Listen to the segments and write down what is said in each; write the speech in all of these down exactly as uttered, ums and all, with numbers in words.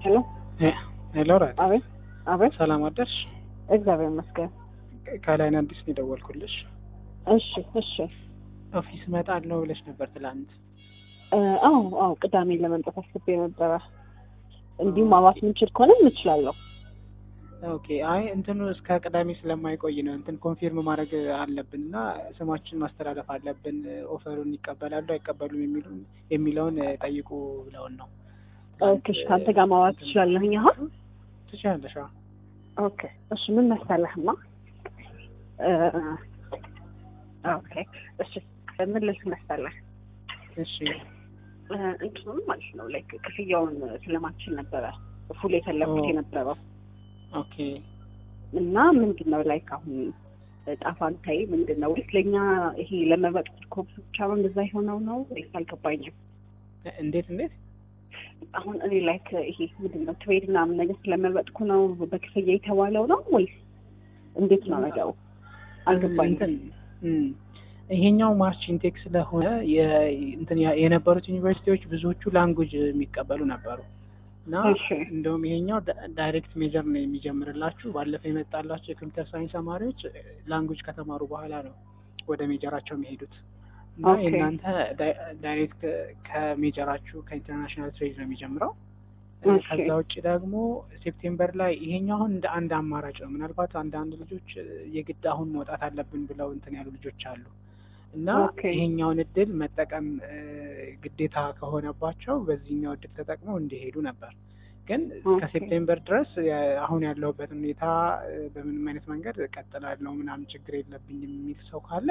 ሄሎ ሄሎ ራዲስ አቤት አቤት ሰላም አደርሽ? እግዚአብሔር ይመስገን። ከላይን አዲስ ነው የደወልኩልሽ። እሺ እሺ ኦፊስ እመጣለሁ ብለሽ ነበር ትላንት። አዎ አዎ ቅዳሜ ለመምጣት አስቤ ነበረ። እንዲሁ ማዋት ምንችል ከሆነ እንችላለሁ። ኦኬ አይ እንትኑ እስከ ቅዳሜ ስለማይቆይ ነው እንትን ኮንፊርም ማድረግ አለብንና ስማችን ማስተላለፍ አለብን። ኦፈሩን ይቀበላሉ አይቀበሉም የሚሉ የሚለውን ጠይቁ ብለውን ነው። ኦኬ እሺ ካንተ ጋር ማዋት ትችላለህ አሁን? ትችላለሽ? ኦኬ እሺ ምን መሰለህማ ኦኬ እሺ ምን ልልህ መሰለህ? እሺ እንትኑ ማለት ነው ላይክ ክፍያውን ስለማችን ነበረ ፉል የፈለኩት የነበረው። ኦኬ እና ምንድነው ላይክ አሁን ጣፋንታይ ምንድነው ለኛ ይሄ ለመበጥ ኮፕስ ብቻ ነው እንደዛ ይሆነው ነው ወይስ አልገባኝም። እንዴት እንዴት አሁን እኔ ላይክ ይሄ ምንድነው ትሬድ እና ምን ነገር ስለመበጥኩ ነው በክፍያ የተዋለው ነው ወይስ እንዴት ነው ነገሩ? አልገባኝም። ይሄኛው ማርች ኢንቴክ ስለሆነ የእንትን የነበሩት ዩኒቨርሲቲዎች ብዙዎቹ ላንጉዌጅ የሚቀበሉ ነበሩ እና እንደውም ይሄኛው ዳይሬክት ሜጀር ነው የሚጀምርላችሁ። ባለፈው የመጣላችሁ የኮምፒውተር ሳይንስ ተማሪዎች ላንጉዌጅ ከተማሩ በኋላ ነው ወደ ሜጀራቸው የሚሄዱት እና እናንተ ዳይሬክት ከሜጀራችሁ ከኢንተርናሽናል ትሬድ ነው የሚጀምረው። ከዛ ውጭ ደግሞ ሴፕቴምበር ላይ ይሄኛው አሁን እንደ አንድ አማራጭ ነው። ምናልባት አንዳንድ ልጆች የግድ አሁን መውጣት አለብን ብለው እንትን ያሉ ልጆች አሉ እና ይሄኛውን እድል መጠቀም ግዴታ ከሆነባቸው በዚህኛው እድል ተጠቅመው እንዲሄዱ ነበር። ግን ከሴፕቴምበር ድረስ አሁን ያለውበት ሁኔታ በምንም አይነት መንገድ እቀጥላለሁ ምናምን ችግር የለብኝም የሚል ሰው ካለ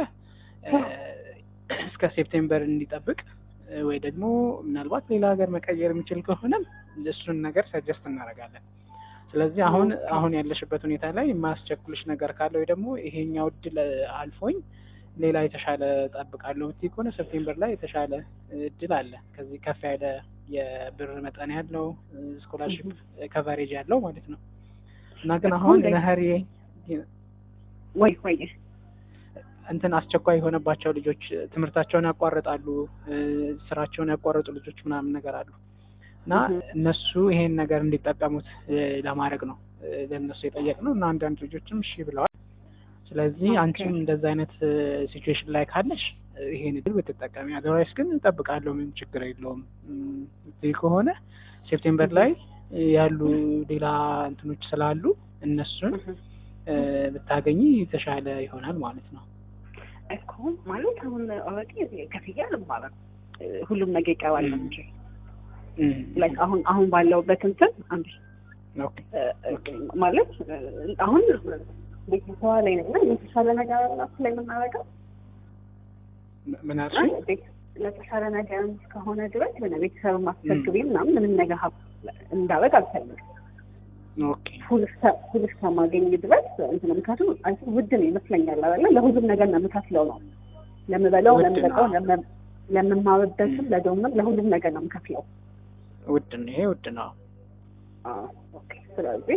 እስከ ሴፕቴምበር እንዲጠብቅ ወይ ደግሞ ምናልባት ሌላ ሀገር መቀየር የሚችል ከሆነ እሱን ነገር ሰጀስት እናደርጋለን። ስለዚህ አሁን አሁን ያለሽበት ሁኔታ ላይ የማያስቸኩልሽ ነገር ካለ ወይ ደግሞ ይሄኛው እድል አልፎኝ ሌላ የተሻለ ጠብቃለሁ ብትይ ከሆነ ሴፕቴምበር ላይ የተሻለ እድል አለ። ከዚህ ከፍ ያለ የብር መጠን ያለው ስኮላርሺፕ ከቨሬጅ ያለው ማለት ነው። እና ግን አሁን ለህሪ ወይ ወይ እንትን አስቸኳይ የሆነባቸው ልጆች ትምህርታቸውን ያቋርጣሉ፣ ስራቸውን ያቋርጡ ልጆች ምናምን ነገር አሉ እና እነሱ ይሄን ነገር እንዲጠቀሙት ለማድረግ ነው ለነሱ የጠየቅነው እና አንዳንድ ልጆችም እሺ ብለዋል። ስለዚህ አንቺም እንደዛ አይነት ሲቹዌሽን ላይ ካለሽ ይሄን እድል ብትጠቀሚ፣ አዘርዋይስ ግን እንጠብቃለሁ ምን ችግር የለውም እዚህ ከሆነ ሴፕቴምበር ላይ ያሉ ሌላ እንትኖች ስላሉ እነሱን ብታገኚ የተሻለ ይሆናል ማለት ነው። እኮ ማለት አሁን ኦልሬዲ ከፍያ ልማረም ሁሉም ነገር ይቀባል እንጂ ላይክ አሁን አሁን ባለውበት እንትን አንዴ ኦኬ ማለት አሁን ቤተሰብ ላይ ነው የተሻለ ነገር ላይ የምናደርገው ምን አልሽ? ለተሻለ ነገር ከሆነ ድረስ ምን ቤተሰብ ማስፈልግ ምናምን ምንም ነገር እንዳደረግ አልፈልግም። ኦኬ ፉል ፉል ማገኝ ድረስ እንትን ምክንያቱም አንተ ውድ ነው ይመስለኛል አይደል? ለሁሉም ነገር ነው የምከፍለው ነው ለምበላው ለምበላው ለምማርበትም ለዶምም ለሁሉም ነገር ነው የምከፍለው። ውድ ነው ይሄ ውድ ነው። አዎ ኦኬ ስለዚህ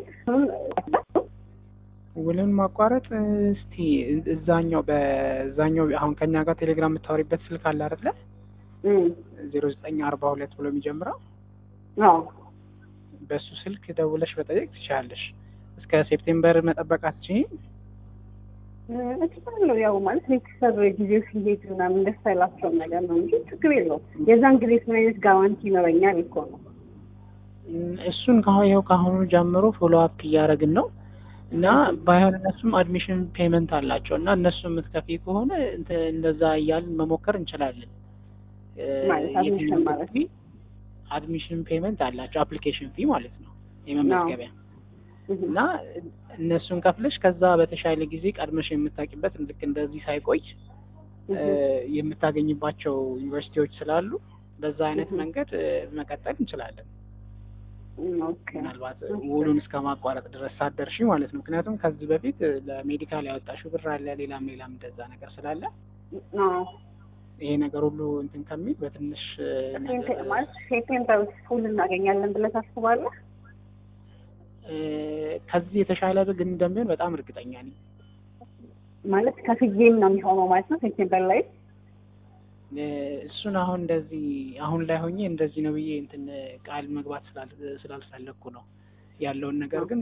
ውልን ማቋረጥ እስቲ እዛኛው በዛኛው አሁን ከኛ ጋር ቴሌግራም የምታወሪበት ስልክ አለ አይደል? ዜሮ ዘጠኝ አርባ ሁለት ብሎ የሚጀምረው አዎ በሱ ስልክ ደውለሽ በጠየቅ ትችላለሽ። እስከ ሴፕቴምበር መጠበቅ አትችይም? እችላለሁ ያው ማለት ቤተሰብ ጊዜው ሲሄድ ምናምን ደስ አይላቸውም ነገር ነው እንጂ ችግር የለውም። የዛን ጊዜ ምን አይነት ጋራንቲ ይኖረኛል እኮ ነው። እሱን ከሆነው ከአሁኑ ጀምሮ ፎሎ አፕ እያደረግን ነው እና ባይሆን እነሱም አድሚሽን ፔመንት አላቸው እና እነሱ የምትከፍይ ከሆነ እንደዛ እያልን መሞከር እንችላለን። ማለት አድሚሽን ማለት አድሚሽን ፔመንት አላቸው አፕሊኬሽን ፊ ማለት ነው የመመዝገቢያ እና እነሱን ከፍለሽ ከዛ በተሻለ ጊዜ ቀድመሽ የምታውቂበት ልክ እንደዚህ ሳይቆይ የምታገኝባቸው ዩኒቨርሲቲዎች ስላሉ በዛ አይነት መንገድ መቀጠል እንችላለን። ኦኬ ምናልባት ውሉን እስከማቋረጥ ድረስ ሳትደርሺ ማለት ነው። ምክንያቱም ከዚህ በፊት ለሜዲካል ያወጣሽው ብር አለ ሌላም ሌላም እንደዛ ነገር ስላለ ይሄ ነገር ሁሉ እንትን ከሚል በትንሽ ነገር ማለት ሴፕቴምበር ፉል እናገኛለን ብለህ ታስባለህ? ከዚህ የተሻለ ግን እንደሚሆን በጣም እርግጠኛ ነኝ። ማለት ከፍዬም ነው የሚሆነው ማለት ነው ሴፕቴምበር ላይ እሱን አሁን እንደዚህ አሁን ላይ ሆኜ እንደዚህ ነው ብዬ እንትን ቃል መግባት ስላልፈለኩ ነው ያለውን ነገር ግን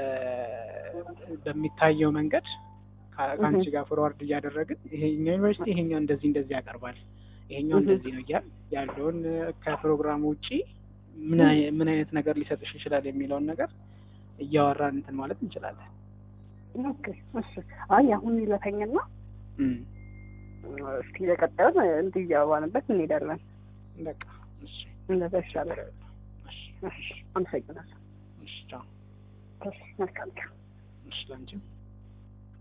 በሚታየው መንገድ ከአንቺ ጋር ፎርዋርድ እያደረግን ይሄኛው ዩኒቨርሲቲ ይሄኛው እንደዚህ እንደዚህ ያቀርባል ይሄኛው እንደዚህ ነው እያል ያለውን ከፕሮግራሙ ውጪ ምን ምን አይነት ነገር ሊሰጥሽ ይችላል የሚለውን ነገር እያወራን እንትን ማለት እንችላለን። ኦኬ እሺ። አይ አሁን ይለፈኝና እስኪ ለቀጣዩ እንዲያዋንበት እንሄዳለን። በቃ እሺ እንደዛ ይሻላል። እሺ እሺ አመሰግናለሁ። እሺ ቻው። እሺ መልካም ቀን። እሺ ላንቺም